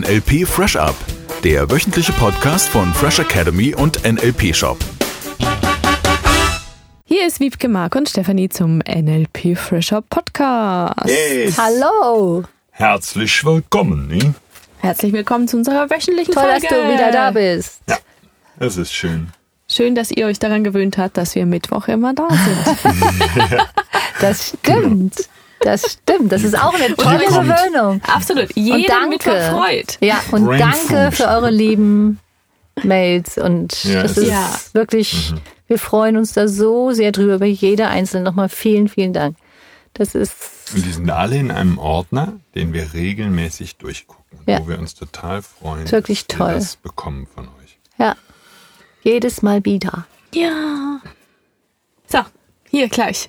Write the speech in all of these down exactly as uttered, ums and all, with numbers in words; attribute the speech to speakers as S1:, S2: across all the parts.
S1: L P Fresh Up, der wöchentliche Podcast von Fresh Academy und N L P Shop.
S2: Hier ist Wiebke, Mark und Stefanie zum N L P Fresh Up Podcast.
S3: Yes.
S4: Hallo.
S3: Herzlich willkommen. Ne?
S2: Herzlich willkommen zu unserer wöchentlichen
S4: Toll,
S2: Folge.
S4: dass du wieder da bist.
S3: Ja, das ist schön.
S2: Schön, dass ihr euch daran gewöhnt habt, dass wir Mittwoch immer da sind.
S4: Das stimmt. Das stimmt. Das ist auch eine tolle Gewöhnung.
S2: Absolut. Jeden
S4: Und danke.
S2: Mittwoch freut.
S4: Ja, und
S3: Brain
S4: danke
S3: Food.
S4: für eure lieben Mails. Und
S3: Ja,
S4: das
S3: es
S4: ist
S2: Ja.
S4: wirklich, wir freuen uns da so sehr drüber. Bei jeder Einzelnen nochmal vielen, vielen Dank. Das ist,
S3: Und die sind alle in einem Ordner, den wir regelmäßig durchgucken,
S4: Ja.
S3: wo wir uns total freuen,
S4: Ist wirklich
S3: dass
S4: toll.
S3: wir das bekommen von euch.
S4: ja, jedes Mal wieder.
S2: Ja. So, hier gleich.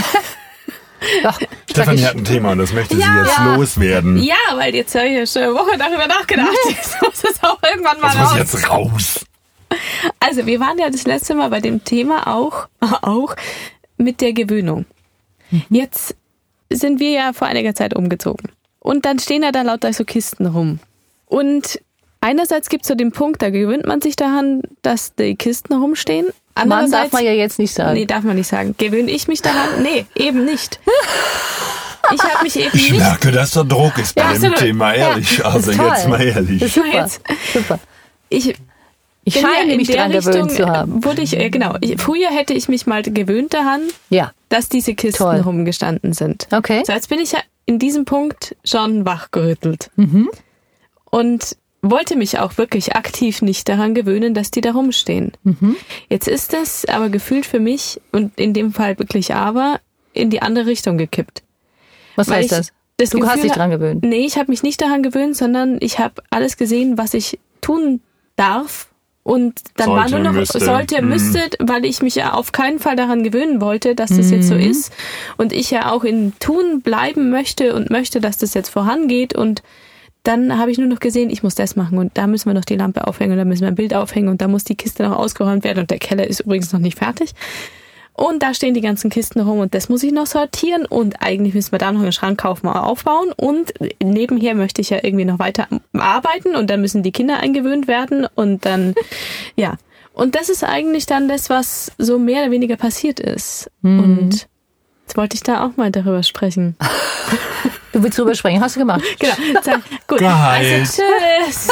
S4: Ja,
S3: Stefanie
S4: sag
S3: hat ein Thema und das möchte sie
S2: Ja.
S3: jetzt
S2: Ja.
S3: loswerden.
S2: Ja, weil jetzt habe ich ja schon eine Woche darüber nachgedacht. Jetzt muss es auch irgendwann mal
S3: Das muss
S2: raus.
S3: jetzt raus.
S2: Also, wir waren ja das letzte Mal bei dem Thema auch, auch mit der Gewöhnung. Jetzt sind wir ja vor einiger Zeit umgezogen. Und dann stehen ja da lauter so Kisten rum. Und einerseits gibt es so den Punkt, da gewöhnt man sich daran, dass die Kisten rumstehen.
S4: Mann darf
S2: Andererseits,
S4: man ja jetzt nicht sagen.
S2: nee, darf man nicht sagen. Gewöhne ich mich daran? Nee, eben nicht. Ich habe mich eben
S3: Ich
S2: nicht...
S3: merke, dass der Druck ist bei
S2: Ja,
S3: dem
S2: absolut.
S3: Thema, ehrlich.
S4: Ja,
S3: also
S4: ist toll.
S3: jetzt mal ehrlich.
S4: Das ist super.
S2: Jetzt-
S4: super.
S2: Ich,
S4: Ich
S2: bin ja
S4: scheine
S2: in
S4: mich
S2: der
S4: daran gewöhnt
S2: Richtung,
S4: zu haben.
S2: Wurde ich, äh, genau. Ich, früher hätte ich mich mal gewöhnt daran,
S4: Ja,
S2: dass diese Kisten
S4: Toll.
S2: rumgestanden sind.
S4: okay.
S2: So, jetzt bin ich ja in diesem Punkt schon wachgerüttelt.
S4: Mhm.
S2: Und wollte mich auch wirklich aktiv nicht daran gewöhnen, dass die da rumstehen.
S4: Mhm.
S2: Jetzt ist es aber gefühlt für mich, und in dem Fall wirklich aber, in die andere Richtung gekippt.
S4: Was
S2: Weil
S4: heißt
S2: ich
S4: das?
S2: das
S4: Du hast
S2: Gefühl
S4: dich
S2: ha-
S4: dran gewöhnt.
S2: Nee, ich habe mich nicht daran gewöhnt, sondern ich habe alles gesehen, was ich tun darf. Und dann
S3: Sollte,
S2: war nur noch,
S3: müsste.
S2: sollte,
S3: Mhm.
S2: müsste, weil ich mich ja auf keinen Fall daran gewöhnen wollte, dass das jetzt so
S4: Mhm.
S2: ist. Und ich ja auch in Tun bleiben möchte und möchte, dass das jetzt vorangeht. Und dann habe ich nur noch gesehen, ich muss das machen und da müssen wir noch die Lampe aufhängen und da müssen wir ein Bild aufhängen und da muss die Kiste noch ausgeräumt werden und der Keller ist übrigens noch nicht fertig. Und da stehen die ganzen Kisten rum und das muss ich noch sortieren und eigentlich müssen wir da noch einen Schrank kaufen und aufbauen und nebenher möchte ich ja irgendwie noch weiter arbeiten und dann müssen die Kinder eingewöhnt werden und dann, ja. Und das ist eigentlich dann das, was so mehr oder weniger passiert ist. Und jetzt wollte ich da auch mal darüber sprechen.
S4: Du willst drüber sprechen, hast du gemacht.
S2: Genau. Sag, gut.
S3: Geil.
S2: Also tschüss.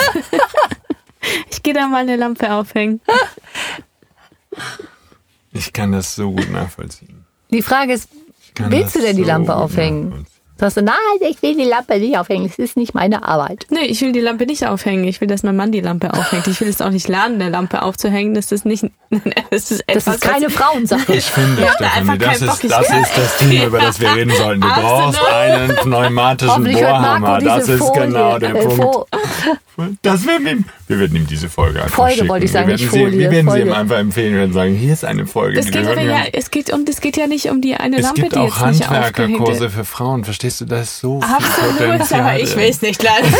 S2: Ich gehe da mal eine Lampe aufhängen.
S3: Ich kann das so gut nachvollziehen.
S4: Die Frage ist,
S3: Ich kann
S4: willst du
S3: das
S4: denn die
S3: so
S4: Lampe
S3: gut
S4: aufhängen?
S3: nachvollziehen.
S4: Sagst du, nein, ich will die Lampe nicht aufhängen, es ist nicht meine Arbeit.
S2: Nee, ich will die Lampe nicht aufhängen. Ich will, dass mein Mann die Lampe aufhängt. Ich will es auch nicht lernen, eine Lampe aufzuhängen. Das ist nicht, das ist
S4: Das
S2: etwas,
S4: ist keine
S2: was-
S4: Frauensache.
S3: Ich finde,
S2: Ja,
S3: Stefanie,
S2: einfach
S3: das
S2: keinen
S3: ist,
S2: Bock.
S3: das ist das Thema, über das wir reden sollten. Du brauchst
S2: Absolut.
S3: einen pneumatischen
S4: Hoffentlich hört Marco
S3: Bohrhammer.
S4: diese
S3: Das ist
S4: Folie,
S3: genau der
S4: äh,
S3: Punkt.
S4: Fo-
S3: Das werden wir, ihm, wir werden ihm diese Folge einfach
S4: Folge
S3: schicken.
S4: wollte ich sagen,
S3: wir werden
S4: nicht
S3: sie,
S4: Folie,
S3: wir werden sie ihm
S4: Folge.
S3: einfach empfehlen. Wir werden sagen, hier ist eine Folge.
S2: Es
S3: die
S2: geht
S3: wir
S2: aber
S3: hören
S2: ja,
S3: können.
S2: es geht, und es geht ja nicht um die eine
S3: Es
S2: Lampe,
S3: gibt
S2: die
S3: auch
S2: jetzt nicht aufgehängt
S3: Handwerkerkurse
S2: ist.
S3: für Frauen. Verstehst du, da ist so viel
S2: Absolut,
S3: Potenzial.
S2: aber ich will es nicht lernen.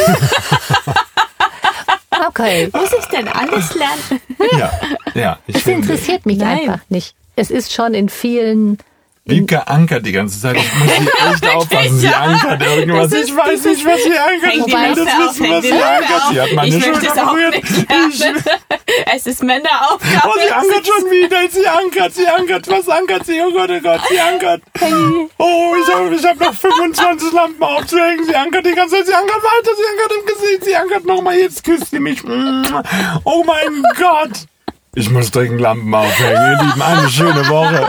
S4: Okay,
S2: Muss ich denn alles lernen?
S3: Ja, ja. Ich
S4: es
S3: finde,
S4: interessiert mich
S2: Nein.
S4: einfach nicht. Es ist schon in vielen...
S3: Wiebke ankert die ganze Zeit. Ich muss sie echt aufpassen. Sie
S2: Ja.
S3: ankert irgendwas.
S2: Das ist
S3: Ich weiß nicht, was sie ankert.
S2: Häng
S3: Ich
S2: die
S3: will
S2: Lampe
S3: das
S2: auf,
S3: wissen,
S2: häng
S3: was
S2: die
S3: sie
S2: Lampe
S3: ankert. Sie hat
S2: auf.
S3: meine
S2: Ich möchte
S3: Schulter
S2: es auch
S3: berührt.
S2: nicht lernen. Es ist Männeraufgabe.
S3: Oh, sie ankert schon wieder. Sie ankert, sie ankert. Was ankert sie? Oh Gott, oh Gott, sie ankert. Oh, ich habe ich hab noch fünfundzwanzig Lampen aufzuhängen. Sie ankert die ganze Zeit. Sie ankert weiter. Sie ankert im Gesicht. Sie ankert nochmal. Jetzt küsst sie mich. Oh mein Gott. Ich muss dringend Lampen aufhängen. Ihr Lieben, eine schöne Woche.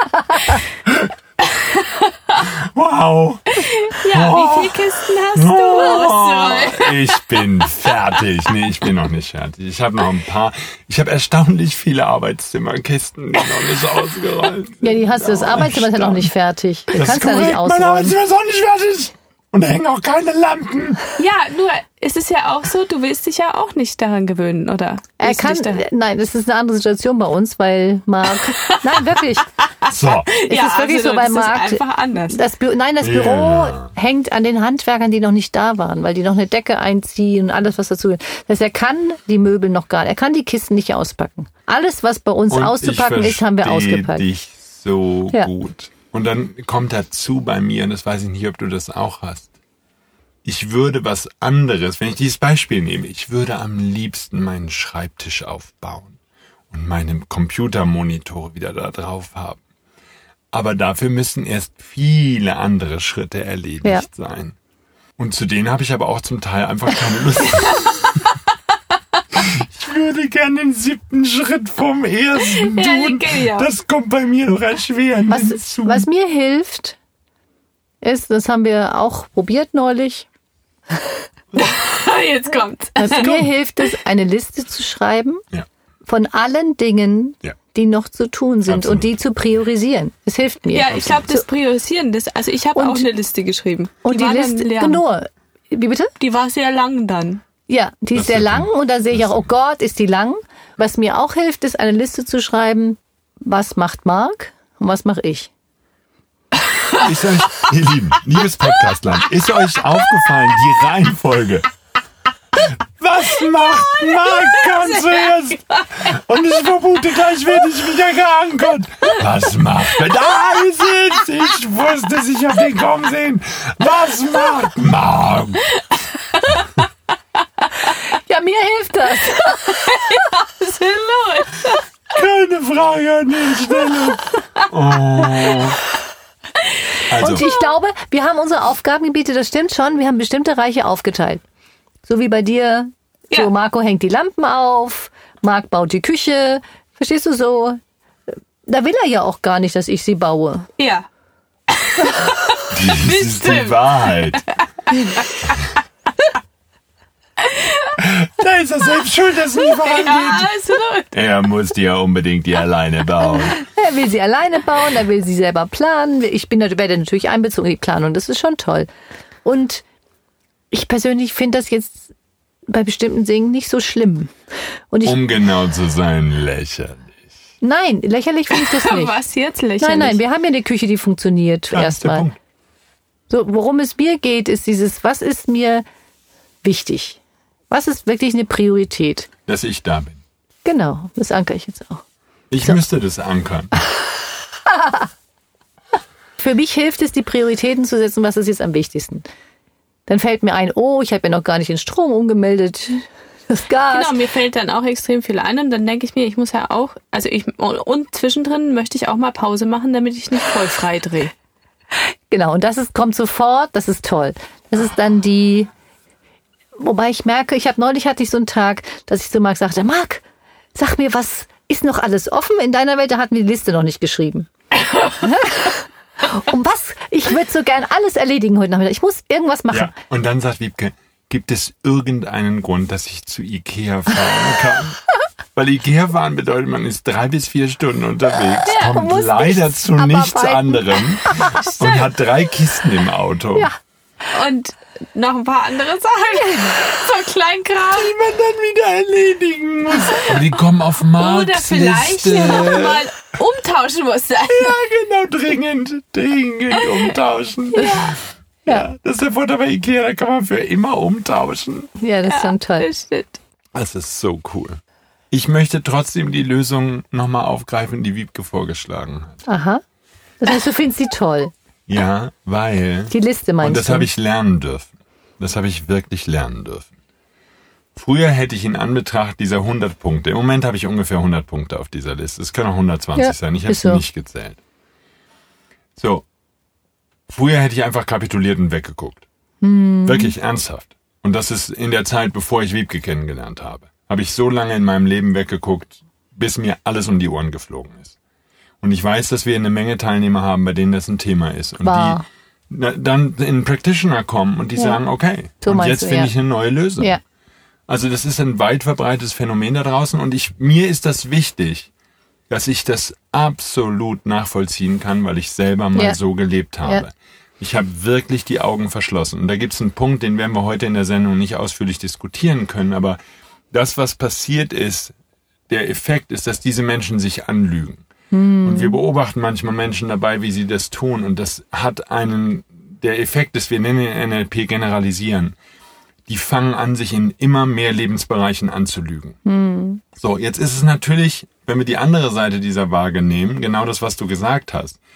S3: Wow.
S2: Ja, wie viele Kisten hast du?
S3: Oh,
S2: So.
S3: ich bin fertig. Nee, ich bin noch nicht fertig. Ich habe noch ein paar. Ich habe erstaunlich viele Arbeitszimmerkisten, die noch nicht ausgeräumt sind.
S4: Ja, die hast du, das Arbeitszimmer ist ja noch nicht fertig. Du
S3: Das
S4: kannst
S3: ist
S4: ja nicht
S3: korrekt. Mein
S4: ausräumen.
S3: Arbeitszimmer ist auch nicht fertig. Und da hängen auch keine Lampen.
S2: Ja, nur es ist ja auch so, du willst dich ja auch nicht daran gewöhnen, oder?
S4: Er
S2: Willst du
S4: kann,
S2: dich daran-
S4: nein, das ist eine andere Situation bei uns, weil Marc, nein, wirklich,
S3: So.
S4: es
S2: ja,
S4: ist wirklich
S2: also
S4: so bei
S2: das
S4: Marc,
S2: ist einfach anders.
S4: das Bü nein, das
S3: Ja.
S4: Büro hängt an den Handwerkern, die noch nicht da waren, weil die noch eine Decke einziehen und alles, was dazu gehört. Das heißt, er kann die Möbel noch gar nicht, er kann die Kisten nicht auspacken. Alles, was bei uns
S3: Und
S4: auszupacken
S3: ich
S4: ist, haben wir
S3: versteh
S4: ausgepackt.
S3: dich so
S4: Ja.
S3: gut. Und dann kommt dazu bei mir, und das weiß ich nicht, ob du das auch hast. ich würde was anderes, wenn ich dieses Beispiel nehme, ich würde am liebsten meinen Schreibtisch aufbauen und meine Computermonitore wieder da drauf haben. Aber dafür müssen erst viele andere Schritte erledigt ja. sein. Und zu denen habe ich aber auch zum Teil einfach keine Lust. Ich würde gerne den siebten Schritt vom ersten tun. Ja, das kommt bei mir noch erschwerend
S4: was,
S3: hinzu.
S4: Was mir hilft, ist, das haben wir auch probiert neulich.
S2: Jetzt kommt's.
S4: Was mir hilft, ist, eine Liste zu schreiben
S3: ja.
S4: von allen Dingen, ja. die noch zu tun sind
S3: Absolut.
S4: und die zu priorisieren. Das hilft mir.
S2: Ja, ich glaube, das Priorisieren, das, also ich habe auch eine Liste geschrieben.
S4: Und die, die Liste, genau. Wie bitte?
S2: Die war sehr lang dann.
S4: Ja, die das ist sehr lang und da sehe ich auch, oh Gott, ist die lang. Was mir auch hilft, ist eine Liste zu schreiben, was macht Marc und was mache ich.
S3: Ist euch, ihr Lieben, liebes Podcastland, ist euch aufgefallen, die Reihenfolge? Was macht Marc ganz zuerst? Und ich vermute, gleich werde ich wieder geankert. Was macht er? Da ist es! Ich wusste es, ich habe den kaum sehen. Was macht Marc?
S4: Ja, mir hilft das.
S2: Absolut.
S3: Keine Frage an der Stelle. Oh. Also.
S4: Und ich glaube, wir haben unsere Aufgabengebiete, das stimmt schon, wir haben bestimmte Bereiche aufgeteilt. So wie bei dir, ja. so Marco hängt die Lampen auf, Marc baut die Küche, verstehst du so? Da will er ja auch gar nicht, dass ich sie baue.
S2: Ja.
S3: Das ist die Wahrheit. Da ist er selbst schuld, dass es nicht vorangeht.
S2: Ja, absolut.
S3: Er muss die ja unbedingt die alleine bauen.
S4: Er will sie alleine bauen, er will sie selber planen. Ich bin werde natürlich einbezogen in die Planung, das ist schon toll. Und ich persönlich finde das jetzt bei bestimmten Dingen nicht so schlimm. Und ich,
S3: um genau zu sein, lächerlich.
S4: Nein, lächerlich finde ich das nicht.
S2: Was jetzt lächerlich?
S4: Nein, nein, wir haben ja eine Küche, die funktioniert
S3: Ja,
S4: erstmal. So, worum es mir geht, ist dieses, was ist mir wichtig? Was ist wirklich eine Priorität?
S3: Dass ich da bin.
S4: Genau, das ankere ich jetzt auch.
S3: Ich
S4: So.
S3: müsste das ankern.
S4: Für mich hilft es, die Prioritäten zu setzen, was ist jetzt am wichtigsten. Dann fällt mir ein, oh, ich habe ja noch gar nicht den Strom umgemeldet, das Gas.
S2: Genau, mir fällt dann auch extrem viel ein und dann denke ich mir, ich muss ja auch, also ich, und zwischendrin möchte ich auch mal Pause machen, damit ich nicht voll frei drehe.
S4: Genau, und das ist, kommt sofort, das ist toll. Das ist dann die, wobei ich merke, ich habe neulich hatte ich so einen Tag, dass ich zu Marc sagte, Marc, sag mir, was ist noch alles offen? In deiner Welt, da hatten wir die Liste noch nicht geschrieben. Und was? Ich würde so gern alles erledigen heute Nachmittag. Ich muss irgendwas machen.
S3: Ja, und dann sagt Wiebke, gibt es irgendeinen Grund, dass ich zu Ikea fahren kann? Weil Ikea fahren bedeutet, man ist drei bis vier Stunden unterwegs,
S4: Ja,
S3: kommt
S4: muss
S3: leider
S4: nichts
S3: zu nichts
S4: abarbeiten.
S3: anderem und hat drei Kisten im Auto.
S4: Ja.
S2: Und noch ein paar andere Sachen. So Kleinkram.
S3: Die man dann wieder erledigen muss. Aber die kommen auf Marks
S2: Oder vielleicht
S3: Liste.
S2: mal umtauschen muss.
S3: Ja, genau, dringend, dringend umtauschen. Ja. Ja, das ist der Vorteil bei Ikea, da kann man für immer umtauschen.
S4: Ja, das ist schon toll.
S2: Das stimmt.
S3: Das ist so cool. Ich möchte trotzdem die Lösung nochmal aufgreifen, die Wiebke vorgeschlagen hat.
S4: Aha. Das heißt, du findest sie toll.
S3: Ja, weil...
S4: Die Liste meinst
S3: Und das
S4: du?
S3: habe ich lernen dürfen. Das habe ich wirklich lernen dürfen. Früher hätte ich in Anbetracht dieser hundert Punkte, im Moment habe ich ungefähr hundert Punkte auf dieser Liste. Es können auch hundertzwanzig
S4: Ja,
S3: sein, ich habe
S4: ist
S3: sie
S4: so.
S3: nicht gezählt. So, früher hätte ich einfach kapituliert und weggeguckt.
S4: Hm.
S3: Wirklich ernsthaft. Und das ist in der Zeit, bevor ich Wiebke kennengelernt habe. Habe ich so lange in meinem Leben weggeguckt, bis mir alles um die Ohren geflogen ist. Und ich weiß, dass wir eine Menge Teilnehmer haben, bei denen das ein Thema ist. Und
S4: Wahr.
S3: die na, dann in einen Practitioner kommen und die
S4: Ja.
S3: sagen, okay,
S4: So
S3: und
S4: meinst
S3: jetzt
S4: du,
S3: finde
S4: ja.
S3: ich eine neue Lösung.
S4: Ja.
S3: Also das ist ein weit verbreitetes Phänomen da draußen und ich mir ist das wichtig, dass ich das absolut nachvollziehen kann, weil ich selber mal
S4: Ja.
S3: so gelebt habe.
S4: Ja.
S3: Ich habe wirklich die Augen verschlossen. Und da gibt es einen Punkt, den werden wir heute in der Sendung nicht ausführlich diskutieren können, aber das, was passiert ist, der Effekt ist, dass diese Menschen sich anlügen. Und wir beobachten manchmal Menschen dabei, wie sie das tun. Und das hat einen, der Effekt ist, wir nennen ihn N L P generalisieren. Die fangen an, sich in immer mehr Lebensbereichen anzulügen.
S4: Hm.
S3: So, jetzt ist es natürlich, wenn wir die andere Seite dieser Waage nehmen, genau das, was du gesagt hast.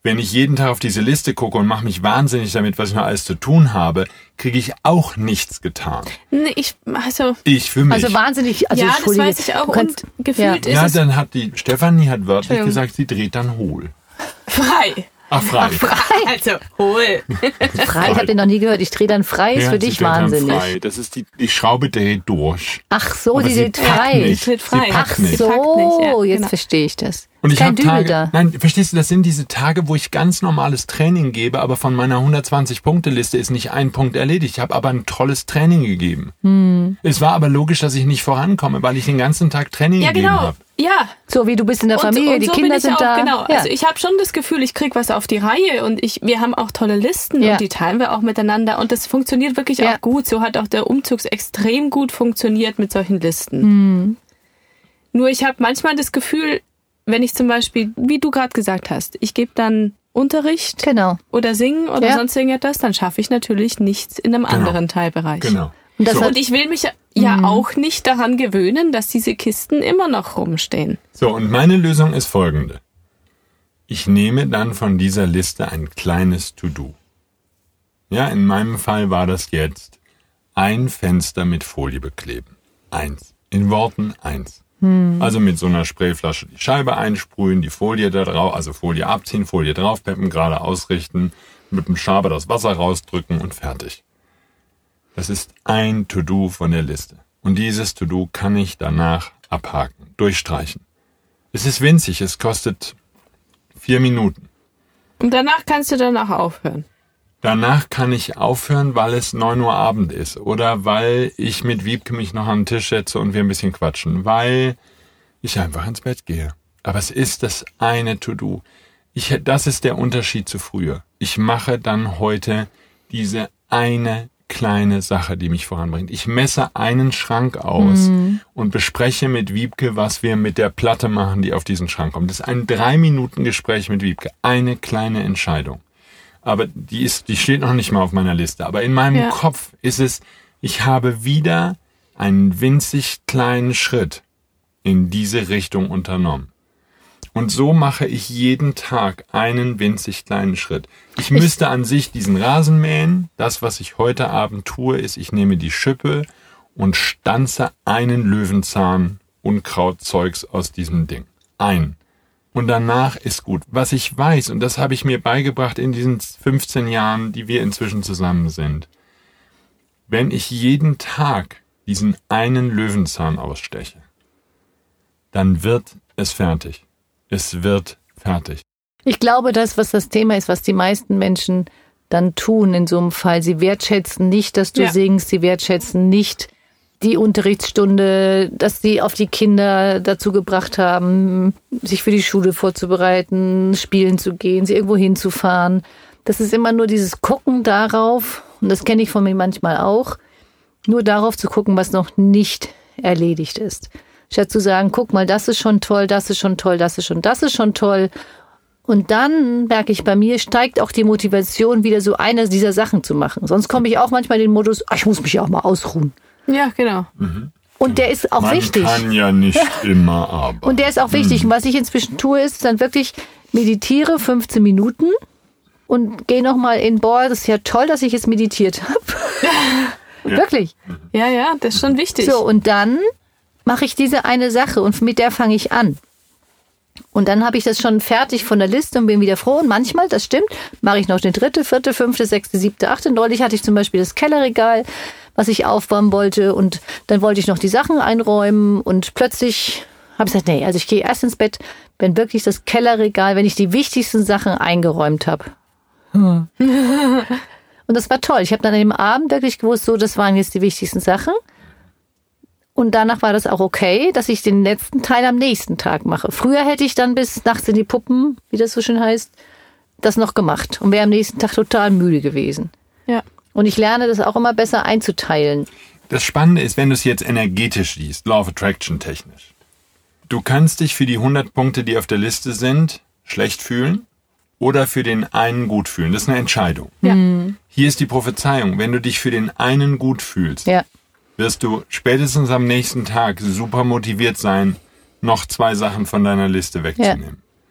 S3: wenn ich jeden Tag auf diese Liste gucke und mache mich wahnsinnig damit, was ich noch alles zu tun habe, kriege ich auch nichts getan.
S2: Nee, ich, also.
S3: Ich für mich.
S4: Also wahnsinnig, also
S2: ja, das weiß ich auch.
S4: Kannst,
S2: und gefühlt
S4: ja.
S2: ist
S3: ja,
S2: es
S3: dann hat die, Stefanie hat wörtlich gesagt, sie dreht dann hohl.
S2: frei.
S3: Ach, frei.
S4: Frei.
S2: Also, hohl.
S4: Frei, ich habe den noch nie gehört. Ich drehe dann frei, ist
S3: Ja,
S4: für
S3: sie
S4: dich
S3: dreht dann
S4: wahnsinnig.
S3: Frei. Das ist die, die Schraube dreht durch.
S4: Ach so,
S3: Aber
S4: die
S3: sie
S4: dreht
S3: packt
S4: frei.
S3: nicht.
S2: Sie dreht frei.
S3: Sie packt
S4: Ach
S3: nicht.
S4: so,
S2: Packt nicht, ja,
S4: jetzt
S2: genau.
S4: verstehe ich das.
S3: Und
S4: Ist
S3: ich
S4: kein
S3: habe
S4: Dübel
S3: Tage,
S4: da.
S3: nein, verstehst du, das sind diese Tage, wo ich ganz normales Training gebe, aber von meiner hundertzwanzig-Punkte-Liste ist nicht ein Punkt erledigt. Ich habe aber ein tolles Training gegeben. Hm. Es war aber logisch, dass ich nicht vorankomme, weil ich den ganzen Tag Training
S2: Ja,
S3: gegeben
S2: genau.
S3: habe.
S2: Ja.
S4: So wie du bist in der Familie,
S2: und, und
S4: die
S2: so
S4: Kinder
S2: bin ich
S4: sind
S2: auch,
S4: da.
S2: Genau.
S4: Ja.
S2: Also ich habe schon das Gefühl, ich krieg was auf die Reihe und ich, wir haben auch tolle Listen
S4: Ja.
S2: und die teilen wir auch miteinander und das funktioniert wirklich
S4: Ja.
S2: auch gut. So hat auch der Umzug extrem gut funktioniert mit solchen Listen.
S4: Hm.
S2: Nur ich habe manchmal das Gefühl, wenn ich zum Beispiel, wie du gerade gesagt hast, ich gebe dann Unterricht
S4: Genau.
S2: oder singen oder
S4: Ja.
S2: sonst irgendetwas, dann schaffe ich natürlich nichts in einem
S3: Genau.
S2: anderen Teilbereich.
S3: Genau.
S4: Und das
S3: so.
S4: hat-
S2: Und ich will mich ja auch nicht daran gewöhnen, dass diese Kisten immer noch rumstehen.
S3: so, und meine Lösung ist folgende. Ich nehme dann von dieser Liste ein kleines To-Do. Ja, in meinem Fall war das jetzt ein Fenster mit Folie bekleben. Eins. In Worten eins. Also mit so einer Sprayflasche die Scheibe einsprühen, die Folie da drauf, also Folie abziehen, Folie draufpeppen, gerade ausrichten, mit dem Schaber das Wasser rausdrücken und fertig. Das ist ein To-Do von der Liste. Und dieses To-Do kann ich danach abhaken, durchstreichen. Es ist winzig, es kostet vier Minuten.
S2: Und danach kannst du dann auch aufhören.
S3: Danach kann ich aufhören, weil es neun Uhr Abend ist oder weil ich mit Wiebke mich noch an den Tisch setze und wir ein bisschen quatschen, weil ich einfach ins Bett gehe. Aber es ist das eine To-Do. Ich, das ist der Unterschied zu früher. Ich mache dann heute diese eine kleine Sache, die mich voranbringt. Ich messe einen Schrank aus mhm. und bespreche mit Wiebke, was wir mit der Platte machen, die auf diesen Schrank kommt. Das ist ein drei Minuten Gespräch mit Wiebke. Eine kleine Entscheidung. Aber die ist, die steht noch nicht mal auf meiner Liste. Aber in meinem
S2: Ja.
S3: Kopf ist es, ich habe wieder einen winzig kleinen Schritt in diese Richtung unternommen. Und so mache ich jeden Tag einen winzig kleinen Schritt. Ich müsste an sich diesen Rasen mähen. Das, was ich heute Abend tue, ist, ich nehme die Schippe und stanze einen Löwenzahn Unkrautzeugs aus diesem Ding. Ein. Und danach ist gut. Was ich weiß, und das habe ich mir beigebracht in diesen fünfzehn Jahren, die wir inzwischen zusammen sind. Wenn ich jeden Tag diesen einen Löwenzahn aussteche, dann wird es fertig. Es wird fertig.
S4: Ich glaube, das, was das Thema ist, was die meisten Menschen dann tun in so einem Fall, sie wertschätzen nicht, dass du
S2: Ja.
S4: singst, sie wertschätzen nicht die Unterrichtsstunde, dass sie auf die Kinder dazu gebracht haben, sich für die Schule vorzubereiten, spielen zu gehen, sie irgendwo hinzufahren. Das ist immer nur dieses Gucken darauf, und das kenne ich von mir manchmal auch, nur darauf zu gucken, was noch nicht erledigt ist. Statt zu sagen, guck mal, das ist schon toll, das ist schon toll, das ist schon, das ist schon toll. Und dann merke ich, bei mir steigt auch die Motivation, wieder so eine dieser Sachen zu machen. Sonst komme ich auch manchmal in den Modus, ach, ich muss mich ja auch mal ausruhen.
S2: Ja, genau.
S4: Und der ist auch
S3: Man
S4: wichtig.
S3: kann ja nicht immer arbeiten.
S4: Und der ist auch wichtig. Und was ich inzwischen tue, ist dann wirklich meditiere fünfzehn Minuten und gehe nochmal in, boah, das ist ja toll, dass ich jetzt meditiert habe. Wirklich.
S2: Ja, ja, das ist schon wichtig.
S4: So, und dann mache ich diese eine Sache und mit der fange ich an. Und dann habe ich das schon fertig von der Liste und bin wieder froh. Und manchmal, das stimmt, mache ich noch eine dritte, vierte, fünfte, sechste, siebte, achte. Neulich hatte ich zum Beispiel das Kellerregal, was ich aufbauen wollte. Und dann wollte ich noch die Sachen einräumen. Und plötzlich habe ich gesagt, nee, also ich gehe erst ins Bett, wenn wirklich das Kellerregal, wenn ich die wichtigsten Sachen eingeräumt habe. Hm. Und das war toll. Ich habe dann an dem Abend wirklich gewusst, so, das waren jetzt die wichtigsten Sachen. Und danach war das auch okay, dass ich den letzten Teil am nächsten Tag mache. Früher hätte ich dann bis nachts in die Puppen, wie das so schön heißt, das noch gemacht und wäre am nächsten Tag total müde gewesen.
S2: Ja.
S4: Und ich lerne das auch immer besser einzuteilen.
S3: Das Spannende ist, wenn du es jetzt energetisch liest, Law of Attraction technisch. Du kannst dich für die hundert Punkte, die auf der Liste sind, schlecht fühlen oder für den einen gut fühlen. Das ist eine Entscheidung.
S2: Ja.
S3: Hier ist die Prophezeiung. Wenn du dich für den einen gut fühlst,
S4: Ja.
S3: wirst du spätestens am nächsten Tag super motiviert sein, noch zwei Sachen von deiner Liste wegzunehmen.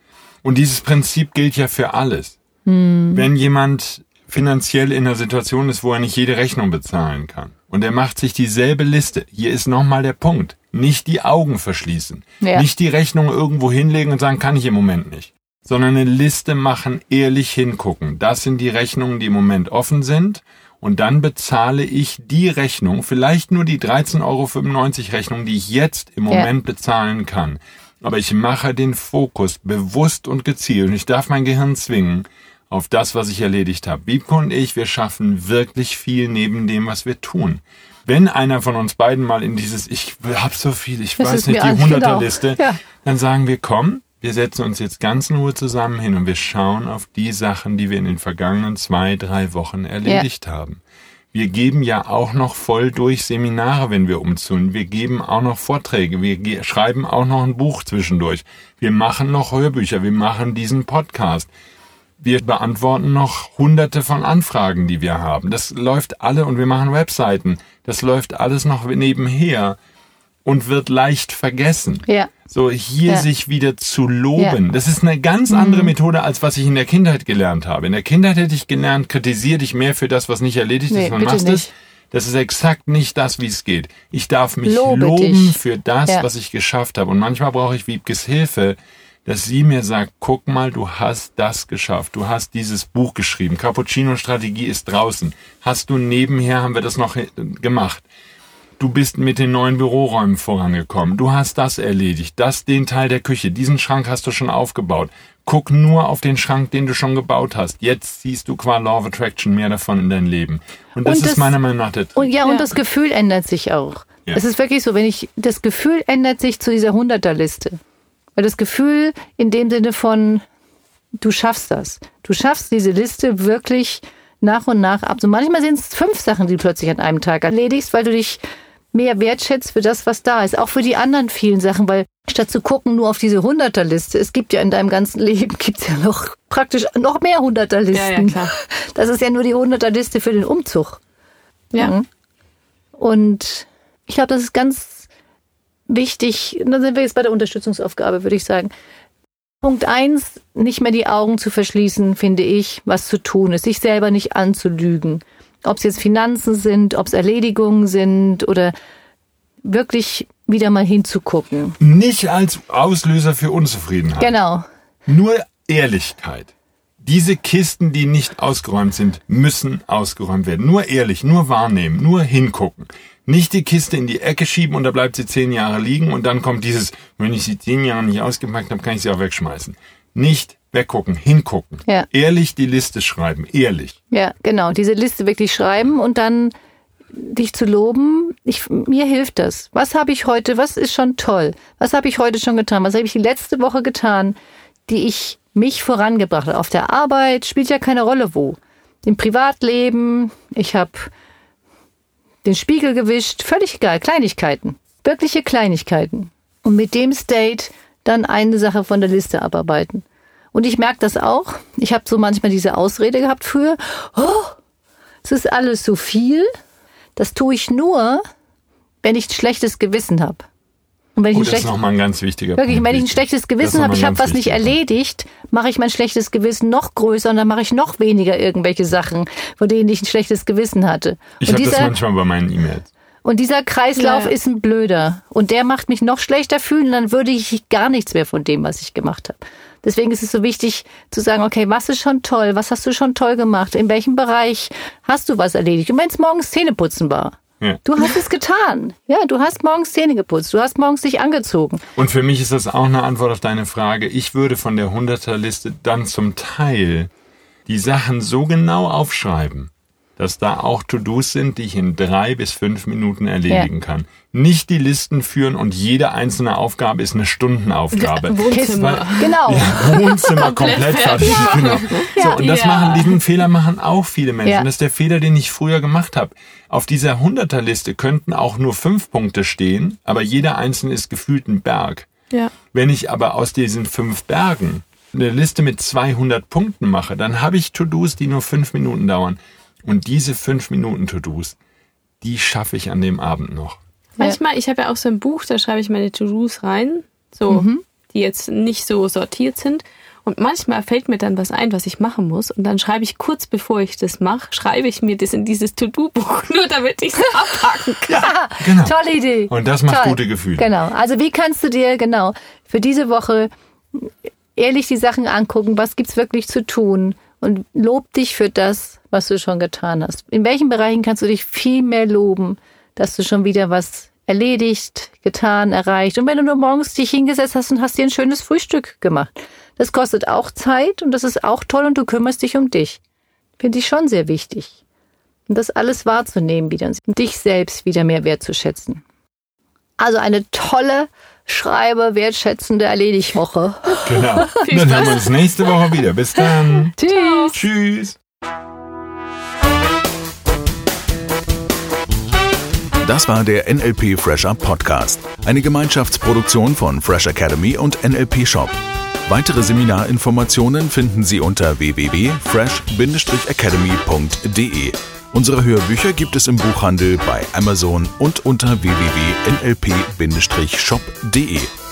S3: Und dieses Prinzip gilt ja für alles. Hm. Wenn jemand finanziell in einer Situation ist, wo er nicht jede Rechnung bezahlen kann und er macht sich dieselbe Liste, hier ist nochmal der Punkt, nicht die Augen verschließen, ja. nicht die Rechnung irgendwo hinlegen und sagen, kann ich im Moment nicht, sondern eine Liste machen, ehrlich hingucken. Das sind die Rechnungen, die im Moment offen sind und dann bezahle ich die Rechnung, vielleicht nur die dreizehn Euro fünfundneunzig Rechnung, die ich jetzt im Moment ja. bezahlen kann. Aber ich mache den Fokus bewusst und gezielt und ich darf mein Gehirn zwingen, auf das, was ich erledigt habe. Wiebke und ich, wir schaffen wirklich viel neben dem, was wir tun. Wenn einer von uns beiden mal in dieses, ich hab so viel, ich das weiß nicht, die Hunderterliste, genau. ja. dann sagen wir, komm, wir setzen uns jetzt ganz in Ruhe zusammen hin und wir schauen auf die Sachen, die wir in den vergangenen zwei, drei Wochen erledigt ja. haben. Wir geben ja auch noch voll durch Seminare, wenn wir umziehen. Wir geben auch noch Vorträge. Wir ge- schreiben auch noch ein Buch zwischendurch. Wir machen noch Hörbücher. Wir machen diesen Podcast. Wir beantworten noch hunderte von Anfragen, die wir haben. Das läuft alle und wir machen Webseiten. Das läuft alles noch nebenher und wird leicht vergessen. Ja. So hier ja. sich wieder zu loben. Ja. Das ist eine ganz andere mhm. Methode, als was ich in der Kindheit gelernt habe. In der Kindheit hätte ich gelernt, kritisiere dich mehr für das, was nicht erledigt nee, ist und machst es. Das ist exakt nicht das, wie es geht. Ich darf mich Lobe loben dich. für das, ja. was ich geschafft habe. Und manchmal brauche ich Wiebkes Hilfe, dass sie mir sagt, guck mal, du hast das geschafft. Du hast dieses Buch geschrieben. Cappuccino-Strategie ist draußen. Hast du nebenher, haben wir das noch gemacht. Du bist mit den neuen Büroräumen vorangekommen. Du hast das erledigt. Das, den Teil der Küche. Diesen Schrank hast du schon aufgebaut. Guck nur auf den Schrank, den du schon gebaut hast. Jetzt siehst du qua Law of Attraction mehr davon in dein Leben. Und das, und das ist meiner Meinung nach der Trick.
S4: Und ja, und ja. das Gefühl ändert sich auch. Ja. Es ist wirklich so, wenn ich, das Gefühl ändert sich zu dieser Hunderterliste. Weil das Gefühl in dem Sinne von, du schaffst das. Du schaffst diese Liste wirklich nach und nach ab. So manchmal sind es fünf Sachen, die du plötzlich an einem Tag erledigst, weil du dich mehr wertschätzt für das, was da ist. Auch für die anderen vielen Sachen, weil statt zu gucken nur auf diese Hunderterliste, es gibt ja in deinem ganzen Leben, gibt es ja noch praktisch noch mehr Hunderterlisten. Ja, ja, klar. Das ist ja nur die Hunderterliste für den Umzug. Ja. Und ich glaube, das ist ganz wichtig, dann sind wir jetzt bei der Unterstützungsaufgabe, würde ich sagen. Punkt eins, nicht mehr die Augen zu verschließen, finde ich, was zu tun ist, sich selber nicht anzulügen. Ob es jetzt Finanzen sind, ob es Erledigungen sind oder wirklich wieder mal hinzugucken.
S3: Nicht als Auslöser für Unzufriedenheit.
S4: Genau.
S3: Nur Ehrlichkeit. Diese Kisten, die nicht ausgeräumt sind, müssen ausgeräumt werden. Nur ehrlich, nur wahrnehmen, nur hingucken. Nicht die Kiste in die Ecke schieben und da bleibt sie zehn Jahre liegen und dann kommt dieses, wenn ich sie zehn Jahre nicht ausgepackt habe, kann ich sie auch wegschmeißen. Nicht weggucken, hingucken. Ja. Ehrlich die Liste schreiben, ehrlich.
S4: Ja, genau, diese Liste wirklich schreiben und dann dich zu loben. Ich, mir hilft das. Was habe ich heute, was ist schon toll? Was habe ich heute schon getan? Was habe ich die letzte Woche getan, die ich mich vorangebracht habe? Auf der Arbeit spielt ja keine Rolle wo. Im Privatleben, ich habe den Spiegel gewischt, völlig egal, Kleinigkeiten, wirkliche Kleinigkeiten. Und mit dem State dann eine Sache von der Liste abarbeiten. Und ich merke das auch, ich habe so manchmal diese Ausrede gehabt früher, oh, es ist alles so viel, das tue ich nur, wenn ich ein schlechtes Gewissen habe. Und wenn ich
S3: oh,
S4: ein
S3: das ist nochmal ein ganz wichtiger
S4: wirklich,
S3: Punkt.
S4: Wenn ich ein schlechtes Gewissen habe, ich habe was nicht erledigt, mache ich mein schlechtes Gewissen noch größer und dann mache ich noch weniger irgendwelche Sachen, von denen ich ein schlechtes Gewissen hatte.
S3: Ich habe das manchmal bei meinen E-Mails.
S4: Und dieser Kreislauf ja. ist ein blöder. Und der macht mich noch schlechter fühlen, dann würde ich gar nichts mehr von dem, was ich gemacht habe. Deswegen ist es so wichtig zu sagen, okay, was ist schon toll? Was hast du schon toll gemacht? In welchem Bereich hast du was erledigt? Und wenn es morgens Zähneputzen war. Ja. Du hast es getan. Ja, du hast morgens Zähne geputzt. Du hast morgens dich angezogen.
S3: Und für mich ist das auch eine Antwort auf deine Frage. Ich würde von der Hunderterliste dann zum Teil die Sachen so genau aufschreiben, dass da auch To-Dos sind, die ich in drei bis fünf Minuten erledigen ja. kann. Nicht die Listen führen und jede einzelne Aufgabe ist eine Stundenaufgabe.
S4: Wohnzimmer.
S3: Weil,
S4: genau.
S3: Ja, Wohnzimmer komplett fertig. Ja. Genau. So, und das ja. machen, diesen Fehler machen auch viele Menschen. Ja. Das ist der Fehler, den ich früher gemacht habe. Auf dieser Hunderterliste könnten auch nur fünf Punkte stehen, aber jeder einzelne ist gefühlt ein Berg. Ja. Wenn ich aber aus diesen fünf Bergen eine Liste mit zweihundert Punkten mache, dann habe ich To-Dos, die nur fünf Minuten dauern. Und diese fünf Minuten To-Dos, die schaffe ich an dem Abend noch.
S2: Manchmal, ich habe ja auch so ein Buch, da schreibe ich meine To-Dos rein, so, mhm. die jetzt nicht so sortiert sind. Und manchmal fällt mir dann was ein, was ich machen muss. Und dann schreibe ich kurz bevor ich das mache, schreibe ich mir das in dieses To-Do-Buch, nur damit ich es abhaken kann.
S3: Ja, genau.
S4: Tolle Idee.
S3: Und das macht
S4: Toll.
S3: gute Gefühle.
S4: Genau. Also wie kannst du dir genau für diese Woche ehrlich die Sachen angucken, was gibt's wirklich zu tun und lob dich für das, was du schon getan hast. In welchen Bereichen kannst du dich viel mehr loben, dass du schon wieder was erledigt, getan, erreicht. Und wenn du nur morgens dich hingesetzt hast und hast dir ein schönes Frühstück gemacht. Das kostet auch Zeit und das ist auch toll und du kümmerst dich um dich. Finde ich schon sehr wichtig. Und das alles wahrzunehmen wieder und dich selbst wieder mehr wertzuschätzen. Also eine tolle, schreibe, wertschätzende Erledigwoche.
S3: Genau. Dann hören wir uns nächste Woche wieder. Bis dann.
S4: Tschüss.
S3: Tschüss.
S1: Das war der N L P Fresh Up Podcast, eine Gemeinschaftsproduktion von Fresh Academy und N L P Shop. Weitere Seminarinformationen finden Sie unter w w w punkt fresh academy punkt d e. Unsere Hörbücher gibt es im Buchhandel, bei Amazon und unter w w w punkt n l p shop punkt d e.